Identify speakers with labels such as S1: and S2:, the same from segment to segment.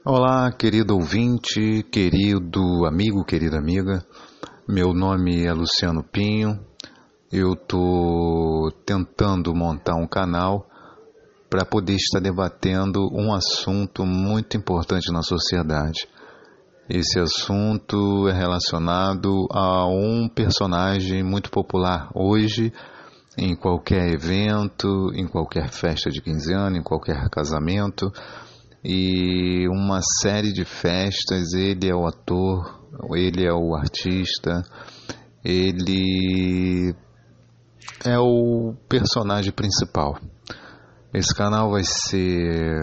S1: Olá, querido ouvinte, querido amigo, querida amiga. Meu nome é Luciano Pinho. Eu estou tentando montar um canal para poder estar debatendo um assunto muito importante na sociedade. Esse assunto é relacionado a um personagem muito popular hoje, em qualquer evento, em qualquer festa de 15 anos, em qualquer casamento. E uma série de festas, ele é o ator, ele é o artista, ele é o personagem principal. Esse canal vai ser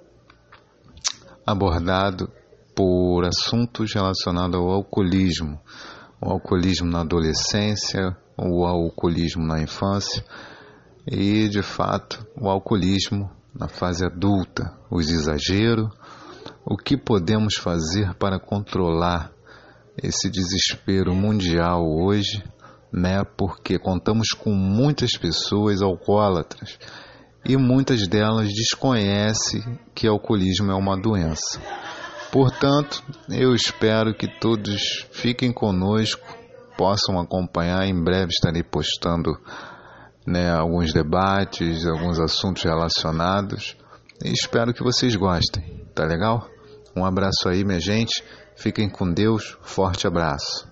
S1: abordado por assuntos relacionados ao alcoolismo, o alcoolismo na adolescência, o alcoolismo na infância e, de fato, o alcoolismo na fase adulta, os exageros, o que podemos fazer para controlar esse desespero mundial hoje, né? Porque contamos com muitas pessoas alcoólatras e muitas delas desconhecem que alcoolismo é uma doença. Portanto, eu espero que todos fiquem conosco, possam acompanhar. Em breve estarei postando alguns debates, alguns assuntos relacionados, e espero que vocês gostem, tá legal? Um abraço aí, minha gente, fiquem com Deus, forte abraço.